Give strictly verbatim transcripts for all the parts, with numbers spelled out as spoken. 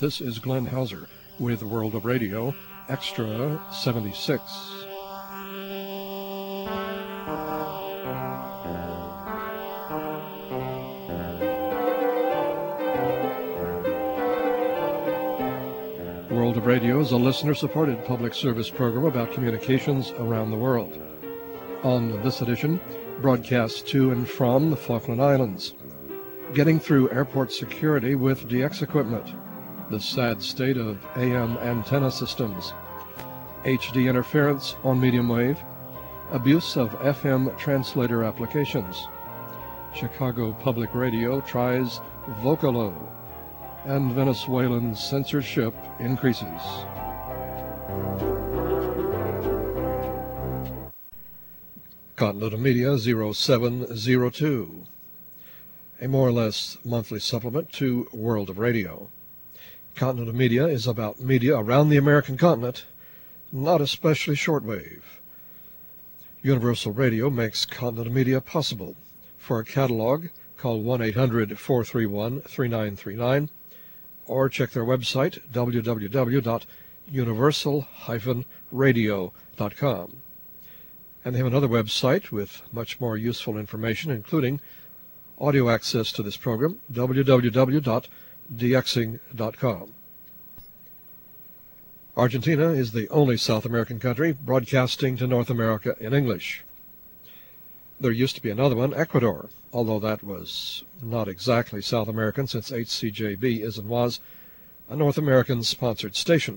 This is Glenn Hauser with World of Radio, Extra seventy-six. World of Radio is a listener-supported public service program about communications around the world. On this edition, broadcasts to and from the Falkland Islands. Getting through airport security with D X equipment. The sad state of A M antenna systems. H D interference on medium wave. Abuse of F M translator applications. Chicago Public Radio tries Vocalo. And Venezuelan censorship increases. Continental Media zero seven zero two, a more or less monthly supplement to World of Radio. Continental Media is about media around the American continent, not especially shortwave. Universal Radio makes Continental Media possible. For a catalog, call one eight hundred, four three one, three nine three nine or check their website, w w w dot universal dash radio dot com. And they have another website with much more useful information, including audio access to this program, w w w dot d x ing dot com. Argentina is the only South American country broadcasting to North America in English. There used to be another one, Ecuador, although that was not exactly South American, since H C J B is and was a North American-sponsored station.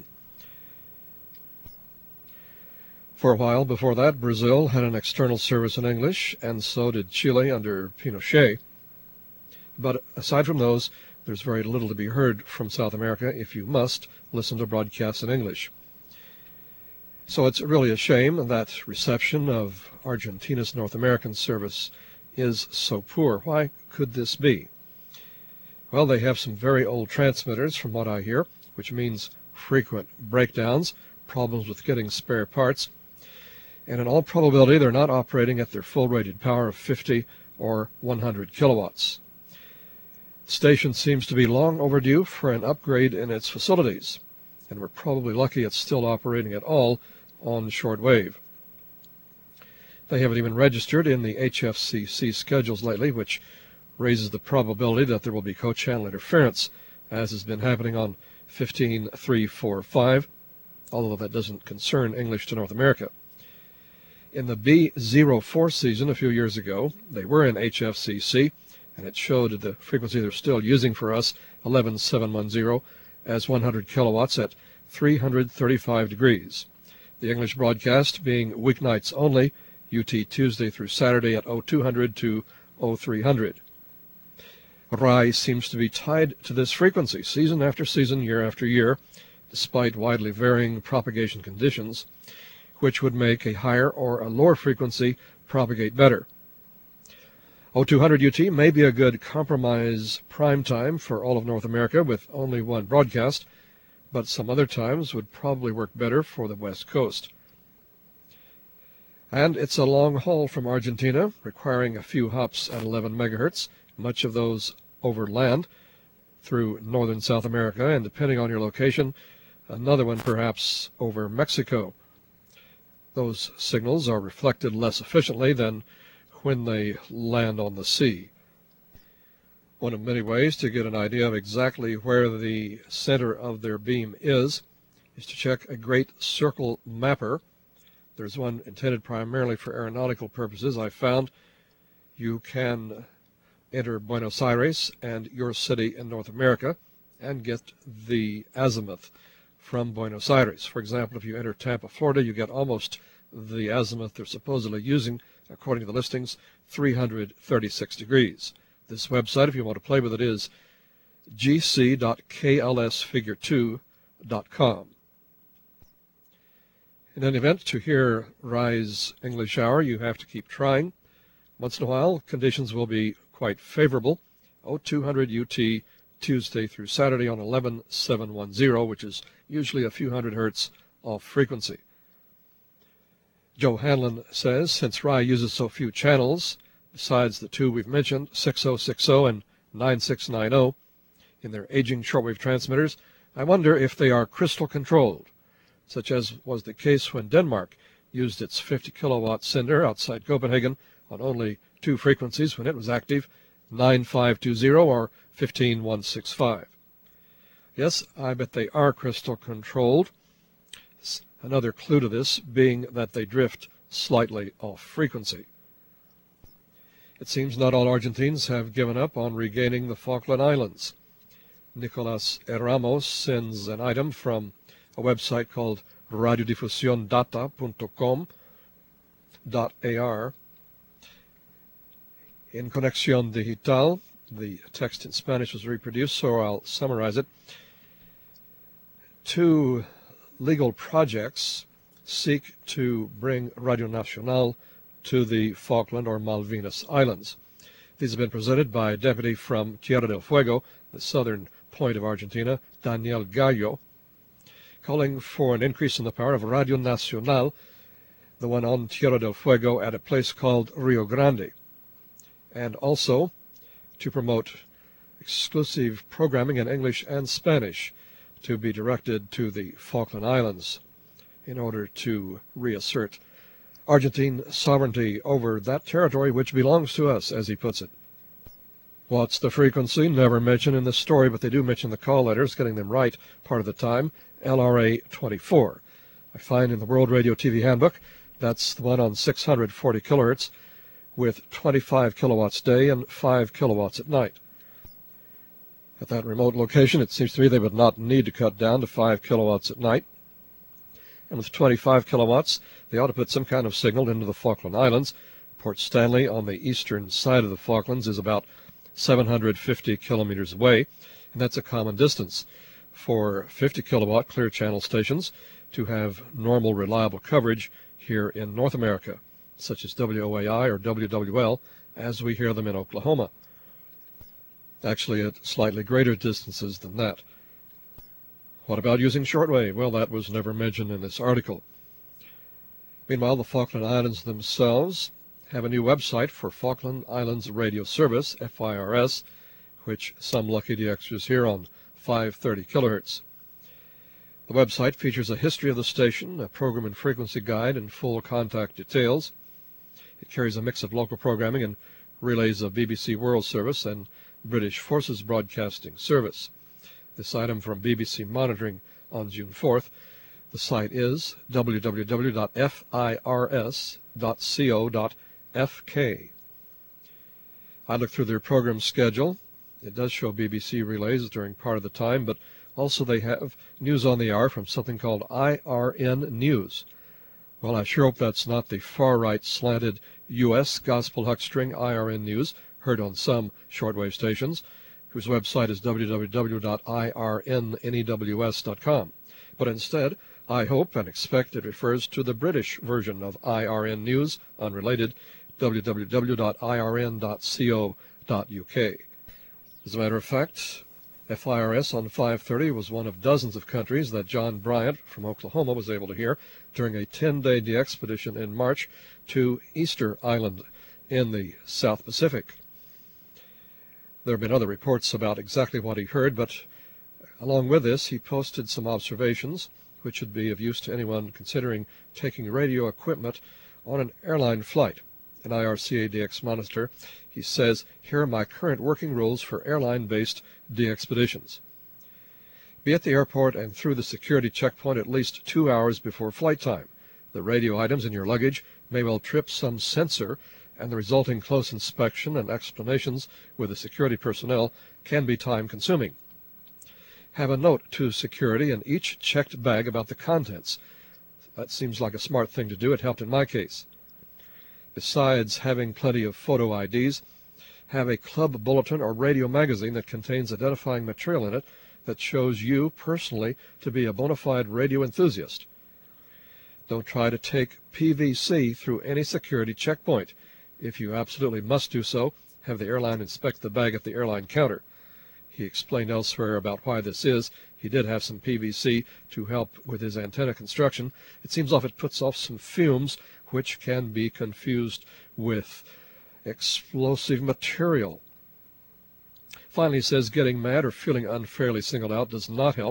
For a while before that, Brazil had an external service in English, and so did Chile under Pinochet. But aside from those, there's very little to be heard from South America if you must listen to broadcasts in English. So it's really a shame that reception of Argentina's North American service is so poor. Why could this be? Well, they have some very old transmitters, from what I hear, which means frequent breakdowns, problems with getting spare parts, and in all probability they're not operating at their full rated power of fifty or one hundred kilowatts. The station seems to be long overdue for an upgrade in its facilities, and we're probably lucky it's still operating at all on shortwave. They haven't even registered in the H F C C schedules lately, which raises the probability that there will be co-channel interference, as has been happening on fifteen three forty-five, although that doesn't concern English to North America. In the B zero four season a few years ago, they were in H F C C, and it showed the frequency they're still using for us, eleven seven ten, as one hundred kilowatts at three hundred thirty-five degrees. The English broadcast being weeknights only, U T Tuesday through Saturday at oh two hundred to oh three hundred. R A I seems to be tied to this frequency season after season, year after year, despite widely varying propagation conditions, which would make a higher or a lower frequency propagate better. oh two hundred U T may be a good compromise prime time for all of North America with only one broadcast, but some other times would probably work better for the West Coast. And it's a long haul from Argentina, requiring a few hops at eleven megahertz, much of those over land through northern South America, and depending on your location, another one perhaps over Mexico. Those signals are reflected less efficiently than when they land on the sea. One of many ways to get an idea of exactly where the center of their beam is is to check a great circle mapper. There's one intended primarily for aeronautical purposes. I found you can enter Buenos Aires and your city in North America and get the azimuth from Buenos Aires. For example, if you enter Tampa, Florida, you get almost the azimuth they're supposedly using, according to the listings, three hundred thirty-six degrees. This website, if you want to play with it, is g c dot k l s figure two dot com. In any event, to hear R A I's English Hour, you have to keep trying. Once in a while, conditions will be quite favorable. oh two hundred U T Tuesday through Saturday on eleven seven ten, which is usually a few hundred hertz off frequency. Joe Hanlon says, since R A I uses so few channels, besides the two we've mentioned, six oh six oh and nine six nine oh, in their aging shortwave transmitters, I wonder if they are crystal controlled, such as was the case when Denmark used its fifty kilowatt sender outside Copenhagen on only two frequencies when it was active, nine five two zero or fifteen one sixty-five. Yes, I bet they are crystal controlled. Another clue to this being that they drift slightly off frequency. It seems not all Argentines have given up on regaining the Falkland Islands. Nicolas Ramos sends an item from a website called radiodifusion data punto com dot A R. In Conexión Digital, the text in Spanish was reproduced, so I'll summarize it. Two legal projects seek to bring Radio Nacional to the Falkland or Malvinas Islands. These have been presented by Deputy from Tierra del Fuego, the southern point of Argentina, Daniel Gallo, calling for an increase in the power of Radio Nacional, the one on Tierra del Fuego at a place called Rio Grande, and also to promote exclusive programming in English and Spanish to be directed to the Falkland Islands in order to reassert Argentine sovereignty over that territory which belongs to us, as he puts it. What's the frequency? Never mentioned in the story, but they do mention the call letters, getting them right part of the time, L R A twenty-four. I find in the World Radio T V Handbook, that's the one on six hundred forty kilohertz with twenty-five kilowatts day and five kilowatts at night. At that remote location, it seems to me they would not need to cut down to five kilowatts at night. And with twenty-five kilowatts, they ought to put some kind of signal into the Falkland Islands. Port Stanley on the eastern side of the Falklands is about seven hundred fifty kilometers away, and that's a common distance for fifty kilowatt clear channel stations to have normal reliable coverage here in North America, such as W O A I or W W L, as we hear them in Oklahoma. Actually at slightly greater distances than that. What about using shortwave? Well, that was never mentioned in this article. Meanwhile, the Falkland Islands themselves have a new website for Falkland Islands Radio Service, F I R S, which some lucky D Xers hear on five thirty kilohertz. The website features a history of the station, a program and frequency guide, and full contact details. It carries a mix of local programming and relays of B B C World Service and British Forces Broadcasting Service. This item from B B C Monitoring on June fourth. The site is w w w dot f i r s dot co dot f k. I looked through their program schedule. It does show B B C relays during part of the time, but also they have news on the hour from something called I R N News. Well, I sure hope that's not the far-right slanted U S gospel huckstring I R N News heard on some shortwave stations, whose website is w w w dot i r n news dot com. But instead, I hope and expect it refers to the British version of I R N News, unrelated, w w w dot i r n dot co dot u k. As a matter of fact, F I R S on five thirty was one of dozens of countries that John Bryant from Oklahoma was able to hear during a ten-day de-expedition in March to Easter Island in the South Pacific. There have been other reports about exactly what he heard, but along with this, he posted some observations which should be of use to anyone considering taking radio equipment on an airline flight. An I R C A D X monitor, he says, here are my current working rules for airline-based de-expeditions. Be at the airport and through the security checkpoint at least two hours before flight time. The radio items in your luggage may well trip some sensor, and the resulting close inspection and explanations with the security personnel can be time-consuming. Have a note to security in each checked bag about the contents. That seems like a smart thing to do. It helped in my case. Besides having plenty of photo I Ds, have a club bulletin or radio magazine that contains identifying material in it that shows you personally to be a bona fide radio enthusiast. Don't try to take P V C through any security checkpoint. If you absolutely must do so, have the airline inspect the bag at the airline counter. He explained elsewhere about why this is. He did have some P V C to help with his antenna construction. It seems off it puts off some fumes which can be confused with explosive material. Finally, he says getting mad or feeling unfairly singled out does not help.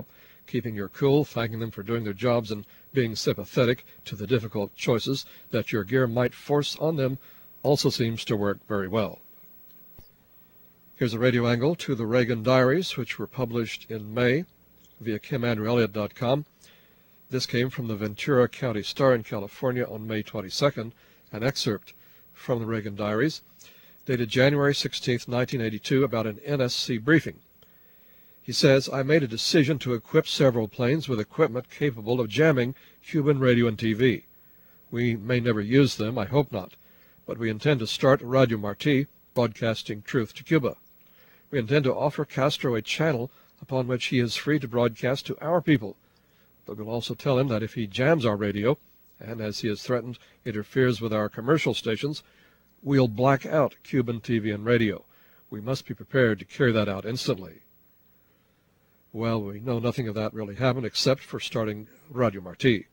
keeping your cool, thanking them for doing their jobs, and being sympathetic to the difficult choices that your gear might force on them also seems to work very well. Here's a radio angle to the Reagan Diaries, which were published in May via Kim Andrew Elliott dot com. This came from the Ventura County Star in California on May twenty-second, an excerpt from the Reagan Diaries, dated January sixteenth, nineteen eighty-two, about an N S C briefing. He says, I made a decision to equip several planes with equipment capable of jamming Cuban radio and T V. We may never use them, I hope not, but we intend to start Radio Marti, broadcasting truth to Cuba. We intend to offer Castro a channel upon which he is free to broadcast to our people, but we'll also tell him that if he jams our radio, and as he has threatened, interferes with our commercial stations, we'll black out Cuban T V and radio. We must be prepared to carry that out instantly. Well, we know nothing of that really happened except for starting Radio Marti.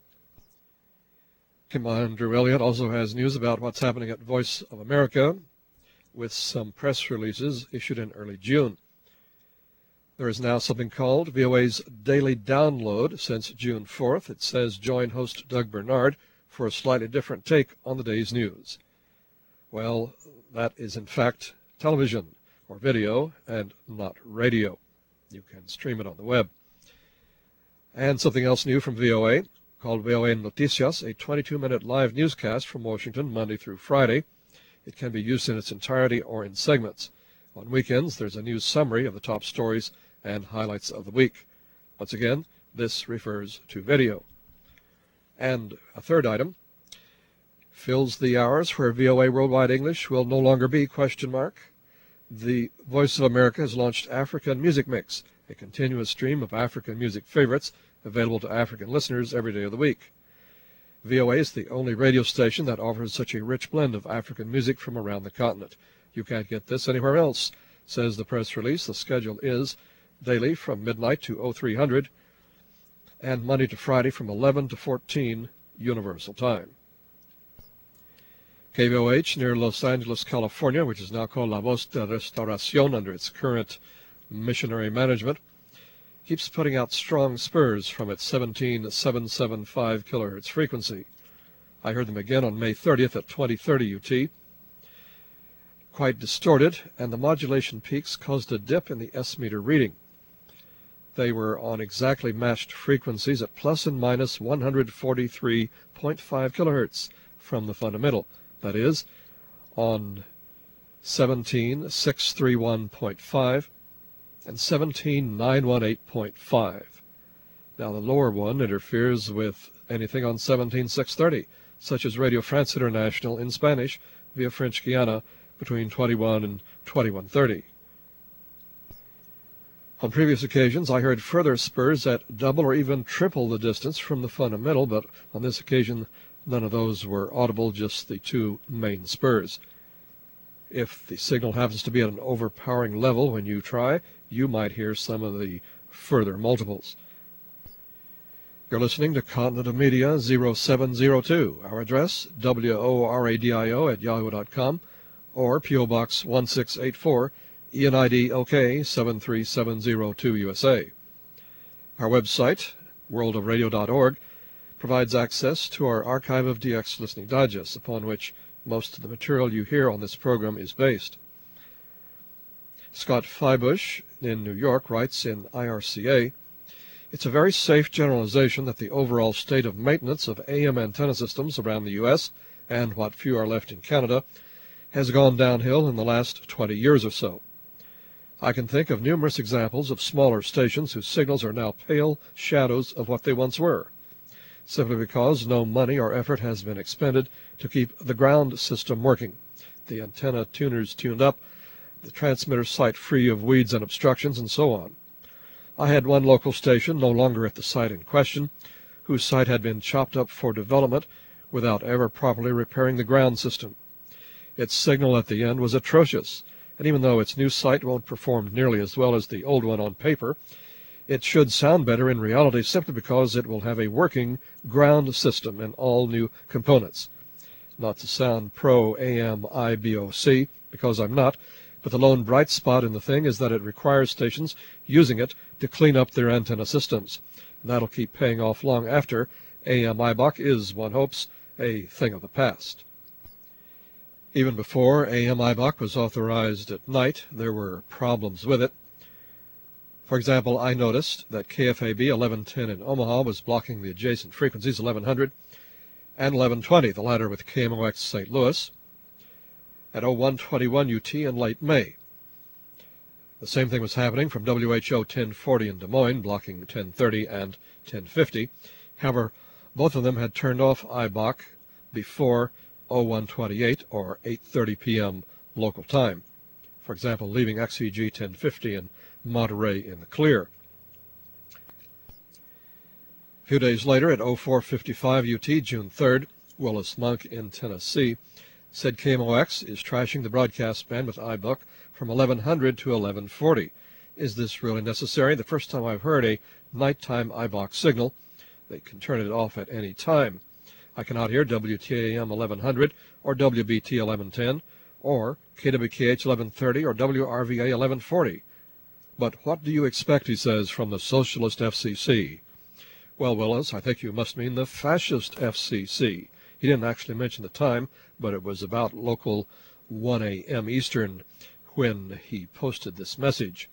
Kim Andrew Elliott also has news about what's happening at Voice of America, with some press releases issued in early June. There is now something called V O A's Daily Download since June fourth. It says join host Doug Bernard for a slightly different take on the day's news. Well, that is in fact television or video and not radio. You can stream it on the web. And something else new from V O A called V O A Noticias, a twenty-two minute live newscast from Washington Monday through Friday. It can be used in its entirety or in segments. On weekends, there's a news summary of the top stories and highlights of the week. Once again, this refers to video. And a third item fills the hours where V O A Worldwide English will no longer be question mark. The Voice of America has launched African Music Mix, a continuous stream of African music favorites available to African listeners every day of the week. V O A is the only radio station that offers such a rich blend of African music from around the continent. You can't get this anywhere else, says the press release. The schedule is daily from midnight to oh three hundred and Monday to Friday from eleven to fourteen Universal Time. K V O H near Los Angeles, California, which is now called La Voz de Restauración under its current missionary management, keeps putting out strong spurs from its seventeen point seven seven five kilohertz frequency. I heard them again on May thirtieth at twenty thirty U T. Quite distorted, and the modulation peaks caused a dip in the S-meter reading. They were on exactly matched frequencies at plus and minus one hundred forty-three point five kilohertz from the fundamental. That is, on seventeen thousand six hundred thirty-one point five and seventeen thousand nine hundred eighteen point five. Now the lower one interferes with anything on seventeen thousand six hundred thirty, such as Radio France International in Spanish via French Guiana between twenty-one and twenty-one thirty. On previous occasions, I heard further spurs at double or even triple the distance from the fundamental, but on this occasion, none of those were audible, just the two main spurs. If the signal happens to be at an overpowering level when you try, you might hear some of the further multiples. You're listening to Continent of Media zero seven zero two. Our address, W O R A D I O at yahoo dot com, or P O Box one six eight four, E N I D O K seven three seven zero two U S A. Our website, world of radio dot org, provides access to our archive of D X listening digests, upon which most of the material you hear on this program is based. Scott Feibush in New York writes in I R C A, it's a very safe generalization that the overall state of maintenance of A M antenna systems around the U S, and what few are left in Canada, has gone downhill in the last twenty years or so. I can think of numerous examples of smaller stations whose signals are now pale shadows of what they once were, simply because no money or effort has been expended to keep the ground system working, the antenna tuners tuned up, the transmitter site free of weeds and obstructions, and so on. I had one local station, no longer at the site in question, whose site had been chopped up for development without ever properly repairing the ground system. Its signal at the end was atrocious, and even though its new site won't perform nearly as well as the old one on paper, it should sound better in reality simply because it will have a working ground system and all new components. Not to sound pro-A M I B O C, because I'm not, but But the lone bright spot in the thing is that it requires stations using it to clean up their antenna systems. And that'll keep paying off long after A M I B O C is, one hopes, a thing of the past. Even before A M I B O C was authorized at night, there were problems with it. For example, I noticed that K F A B eleven ten in Omaha was blocking the adjacent frequencies eleven hundred and eleven twenty, the latter with K M O X Saint Louis, at oh one twenty-one U T in late May. The same thing was happening from W H O ten forty in Des Moines, blocking ten thirty and ten fifty. However, both of them had turned off I B O C before oh one twenty-eight or eight thirty p m local time. For example, leaving X E G ten fifty in Monterey in the clear. A few days later, at oh four fifty-five U T, June third, Willis Monk in Tennessee said K M O X is trashing the broadcast band with I B O C from eleven hundred to eleven forty. Is this really necessary? The first time I've heard a nighttime I B O C signal. They can turn it off at any time. I cannot hear W T A M eleven hundred or W B T eleven ten or K W K H eleven thirty or W R V A eleven forty. But what do you expect, he says, from the socialist F C C? Well, Willis, I think you must mean the fascist F C C. He didn't actually mention the time, but it was about local one a m Eastern when he posted this message.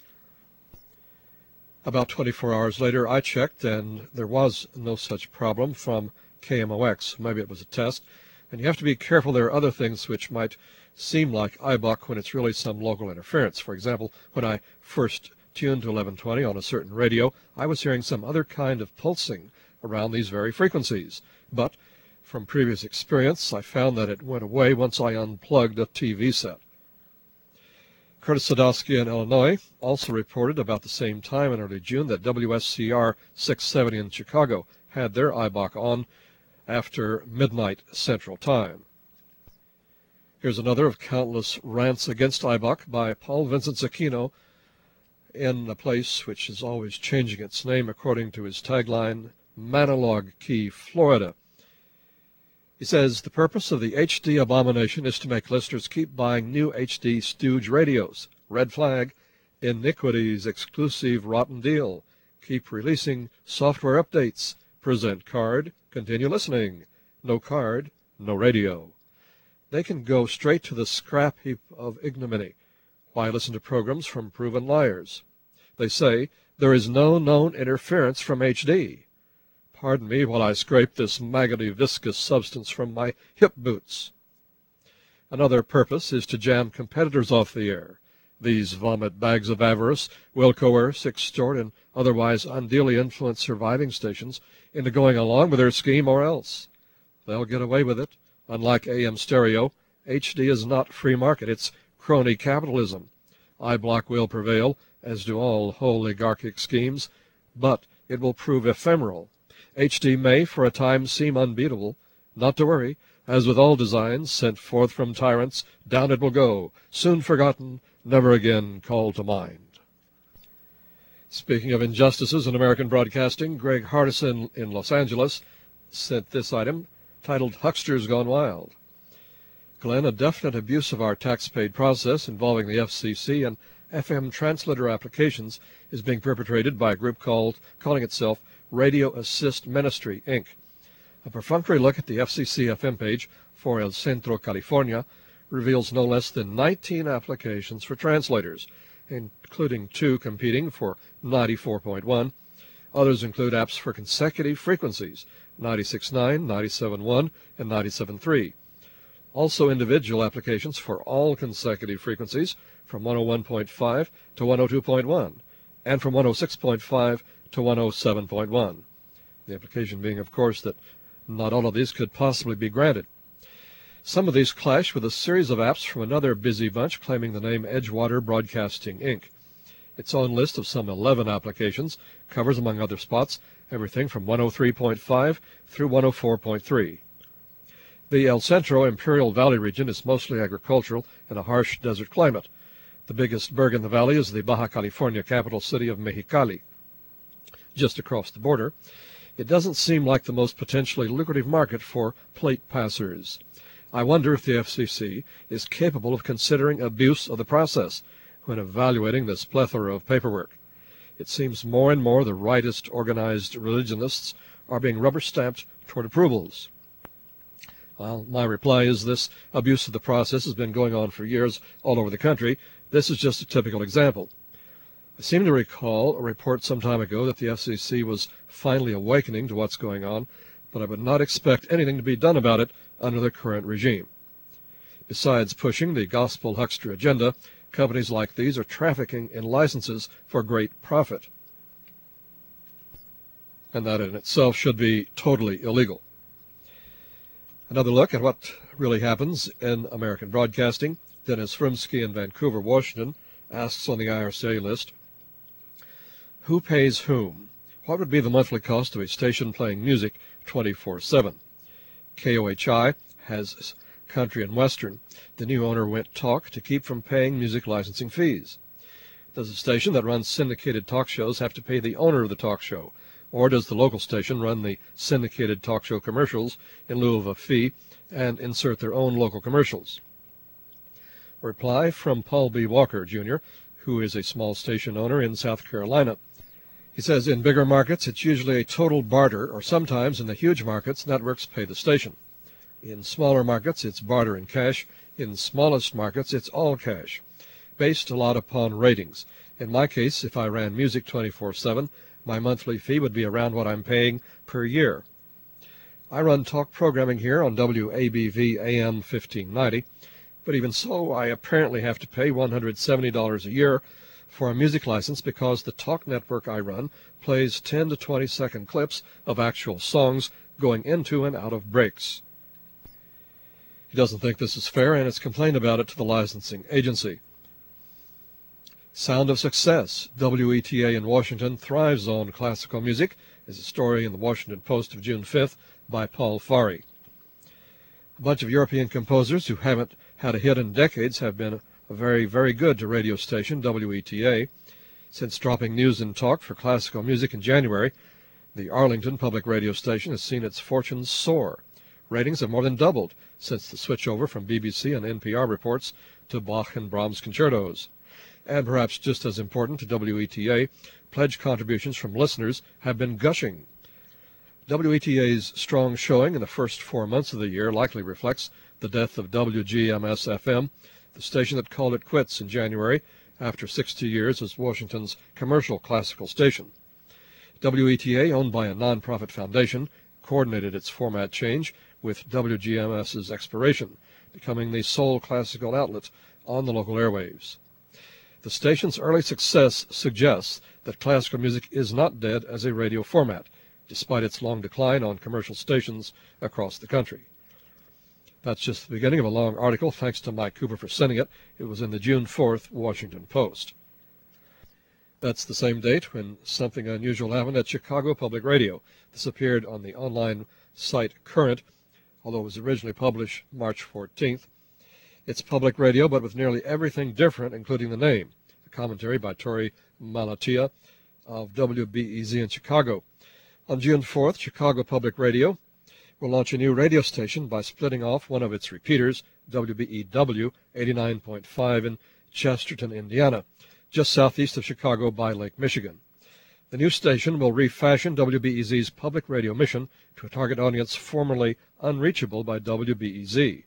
About twenty-four hours later, I checked, and there was no such problem from K M O X. Maybe it was a test. And you have to be careful. There are other things which might seem like I B O C when it's really some local interference. For example, when I first tuned to eleven twenty on a certain radio, I was hearing some other kind of pulsing around these very frequencies. But from previous experience, I found that it went away once I unplugged a T V set. Curtis Sadowski in Illinois also reported about the same time in early June that W S C R six seventy in Chicago had their I B O C on after midnight Central Time. Here's another of countless rants against I B O C by Paul Vincent Zecchino in a place which is always changing its name according to his tagline, Manilog Key, Florida. He says, the purpose of the H D abomination is to make listeners keep buying new H D stooge radios. Red flag, iniquity's exclusive rotten deal. Keep releasing software updates. Present card, continue listening. No card, no radio. They can go straight to the scrap heap of ignominy. Why listen to programs from proven liars? They say there is no known interference from H D. Pardon me while I scrape this maggoty viscous substance from my hip boots. Another purpose is to jam competitors off the air. These vomit bags of avarice will coerce, extort, and otherwise unduly influence surviving stations into going along with their scheme, or else they'll get away with it. Unlike A M stereo, H D is not free market. It's crony capitalism. I B O C will prevail, as do all oligarchic schemes, but it will prove ephemeral. H D may, for a time, seem unbeatable. Not to worry. As with all designs sent forth from tyrants, down it will go, soon forgotten, never again called to mind. Speaking of injustices in American broadcasting, Greg Hardison in Los Angeles sent this item, titled Hucksters Gone Wild. Glenn, a definite abuse of our tax-paid process involving the F C C and F M translator applications is being perpetrated by a group called, calling itself Radio Assist Ministry, Incorporated. A perfunctory look at the F C C F M page for El Centro, California, reveals no less than nineteen applications for translators, including two competing for ninety-four point one. Others include apps for consecutive frequencies, ninety-six point nine, ninety-seven point one, and ninety-seven point three. Also individual applications for all consecutive frequencies from one oh one point five to one oh two point one, and from one oh six point five to one oh seven point one. The implication being, of course, that not all of these could possibly be granted. Some of these clash with a series of apps from another busy bunch claiming the name Edgewater Broadcasting, Incorporated. Its own list of some eleven applications covers, among other spots, everything from one oh three point five through one oh four point three. The El Centro Imperial Valley region is mostly agricultural and a harsh desert climate. The biggest burg in the valley is the Baja California capital city of Mexicali, just across the border. It doesn't seem like the most potentially lucrative market for plate passers. I wonder if the F C C is capable of considering abuse of the process when evaluating this plethora of paperwork. It seems more and more the rightist organized religionists are being rubber-stamped toward approvals. Well, my reply is this abuse of the process has been going on for years all over the country. This is just a typical example. I seem to recall a report some time ago that the F C C was finally awakening to what's going on, but I would not expect anything to be done about it under the current regime. Besides pushing the gospel huckster agenda, companies like these are trafficking in licenses for great profit, and that in itself should be totally illegal. Another look at what really happens in American broadcasting. Dennis Frimsky in Vancouver, Washington, asks on the I R C A list, who pays whom? What would be the monthly cost of a station playing music twenty-four seven? K O H I has country and western. The new owner went talk to keep from paying music licensing fees. Does the station that runs syndicated talk shows have to pay the owner of the talk show? Or does the local station run the syndicated talk show commercials in lieu of a fee and insert their own local commercials? A reply from Paul B. Walker, Junior, who is a small station owner in South Carolina. He says in bigger markets it's usually a total barter, or sometimes in the huge markets networks pay the station. In smaller markets it's barter and cash. In smallest markets it's all cash, based a lot upon ratings. In my case, if I ran music twenty-four seven, my monthly fee would be around what I'm paying per year. I run talk programming here on W A B V A M fifteen ninety, but even so, I apparently have to pay one hundred seventy dollars a year for a music license because the talk network I run plays ten to twenty second clips of actual songs going into and out of breaks. He doesn't think this is fair and has complained about it to the licensing agency. Sound of Success. W E T A in Washington thrives on classical music, is a story in the Washington Post of June fifth by Paul Farhi. A bunch of European composers who haven't had a hit in decades have been a very, very good to radio station W E T A. Since dropping news and talk for classical music in January, the Arlington public radio station has seen its fortunes soar. Ratings have more than doubled since the switchover from B B C and N P R reports to Bach and Brahms concertos. And perhaps just as important to W E T A, pledge contributions from listeners have been gushing. W E T A's strong showing in the first four months of the year likely reflects the death of W G M S F M, the station that called it quits in January after sixty years as Washington's commercial classical station. W E T A, owned by a nonprofit foundation, coordinated its format change with W G M S's expiration, becoming the sole classical outlet on the local airwaves. The station's early success suggests that classical music is not dead as a radio format, despite its long decline on commercial stations across the country. That's just the beginning of a long article. Thanks to Mike Cooper for sending it. It was in the June fourth Washington Post. That's the same date when something unusual happened at Chicago Public Radio. This appeared on the online site Current, although it was originally published March fourteenth. It's public radio, but with nearly everything different, including the name. A commentary by Tori Malatia of W B E Z in Chicago. On June fourth, Chicago Public Radio will launch a new radio station by splitting off one of its repeaters, W B E W eighty-nine point five in Chesterton, Indiana, just southeast of Chicago by Lake Michigan. The new station will refashion W B E Z's public radio mission to a target audience formerly unreachable by W B E Z.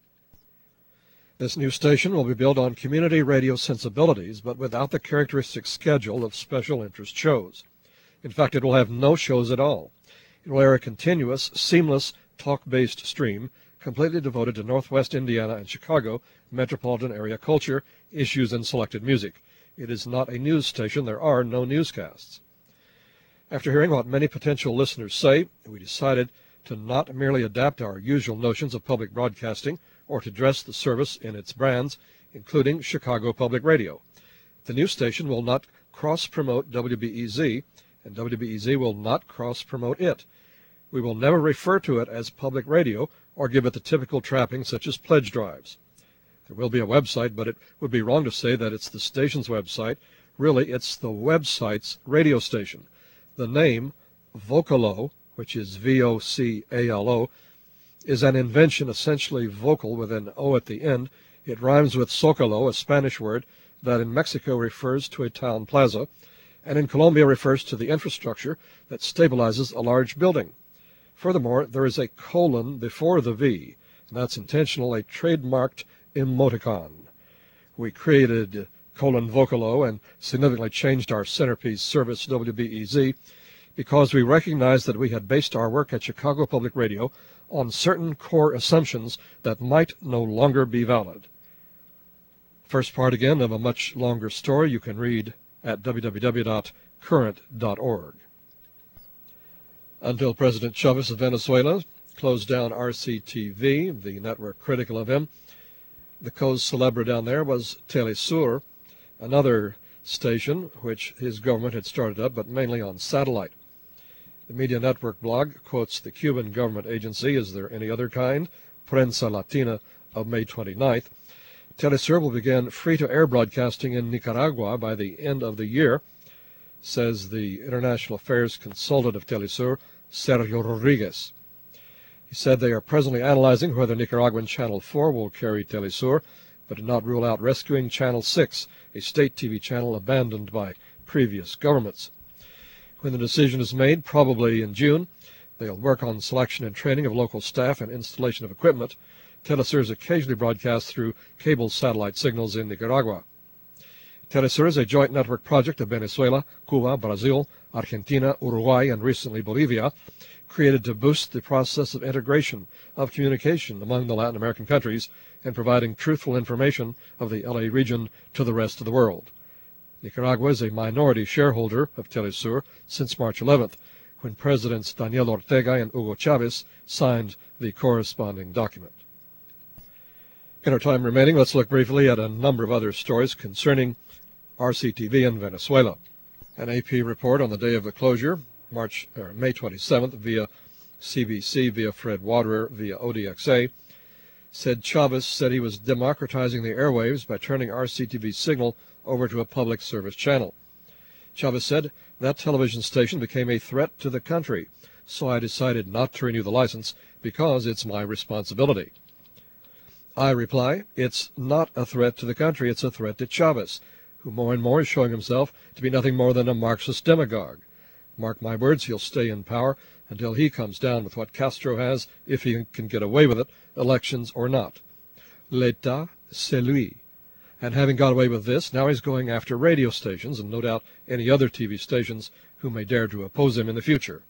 This new station will be built on community radio sensibilities, but without the characteristic schedule of special interest shows. In fact, it will have no shows at all. It will air a continuous, seamless, talk-based stream completely devoted to Northwest Indiana and Chicago metropolitan area culture, issues, and selected music. It is not a news station. There are no newscasts. After hearing what many potential listeners say, we decided to not merely adapt our usual notions of public broadcasting or to dress the service in its brands, including Chicago Public Radio. The new station will not cross-promote W B E Z, and W B E Z will not cross-promote it. We will never refer to it as public radio or give it the typical trappings such as pledge drives. There will be a website, but it would be wrong to say that it's the station's website. Really, it's the website's radio station. The name, Vocalo, which is V O C A L O, is an invention essentially vocal with an O at the end. It rhymes with Zócalo, a Spanish word that in Mexico refers to a town plaza, and in Colombia refers to the infrastructure that stabilizes a large building. Furthermore, there is a colon before the V, and that's intentional, a trademarked emoticon. We created colon Vocalo and significantly changed our centerpiece service, W B E Z, because we recognized that we had based our work at Chicago Public Radio on certain core assumptions that might no longer be valid. First part again of a much longer story you can read at w w w dot current dot org. Until President Chavez of Venezuela closed down R C T V, the network critical of him, the cause célèbre down there was Telesur, another station which his government had started up, but mainly on satellite. The Media Network blog quotes the Cuban government agency, Is There Any Other Kind? Prensa Latina of May twenty-ninth. Telesur will begin free-to-air broadcasting in Nicaragua by the end of the year, says the International Affairs consultant of Telesur, Sergio Rodriguez. He said they are presently analyzing whether Nicaraguan Channel four will carry Telesur, but did not rule out rescuing Channel six, a state T V channel abandoned by previous governments. When the decision is made, probably in June, they'll work on selection and training of local staff and installation of equipment. Telesur is occasionally broadcast through cable satellite signals in Nicaragua. Telesur is a joint network project of Venezuela, Cuba, Brazil, Argentina, Uruguay, and recently Bolivia, created to boost the process of integration of communication among the Latin American countries and providing truthful information of the L A region to the rest of the world. Nicaragua is a minority shareholder of Telesur since March eleventh, when Presidents Daniel Ortega and Hugo Chavez signed the corresponding document. In our time remaining, let's look briefly at a number of other stories concerning R C T V in Venezuela. An A P report on the day of the closure, March or May twenty-seventh, via C B C, via Fred Waterer, via O D X A, said Chavez said he was democratizing the airwaves by turning R C T V's signal over to a public service channel. Chavez said, that television station became a threat to the country, so I decided not to renew the license because it's my responsibility. I reply, it's not a threat to the country, it's a threat to Chavez, who more and more is showing himself to be nothing more than a Marxist demagogue. Mark my words, he'll stay in power until he comes down with what Castro has, if he can get away with it, elections or not. L'État, c'est lui. And having got away with this, now he's going after radio stations and no doubt any other T V stations who may dare to oppose him in the future.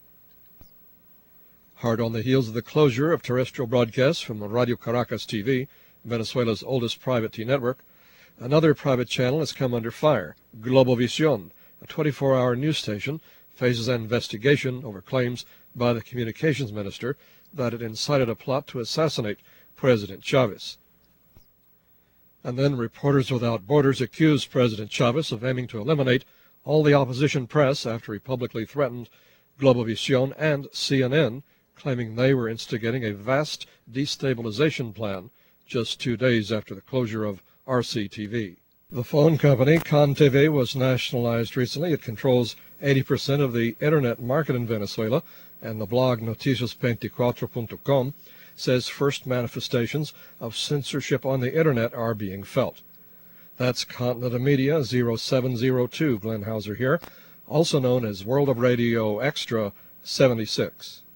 Hard on the heels of the closure of terrestrial broadcasts from Radio Caracas T V, Venezuela's oldest private T V network, another private channel has come under fire. Globovisión, a twenty-four hour news station, faces an investigation over claims by the communications minister that it incited a plot to assassinate President Chavez. And then Reporters Without Borders accused President Chavez of aiming to eliminate all the opposition press after he publicly threatened Globovisión and C N N, claiming they were instigating a vast destabilization plan just two days after the closure of R C T V. The phone company, ConTV, was nationalized recently. It controls eighty percent of the internet market in Venezuela, and the blog noticias veinticuatro punto com says first manifestations of censorship on the internet are being felt. That's Continental Media zero seven zero two, Glenn Hauser here, also known as World of Radio Extra seventy-six.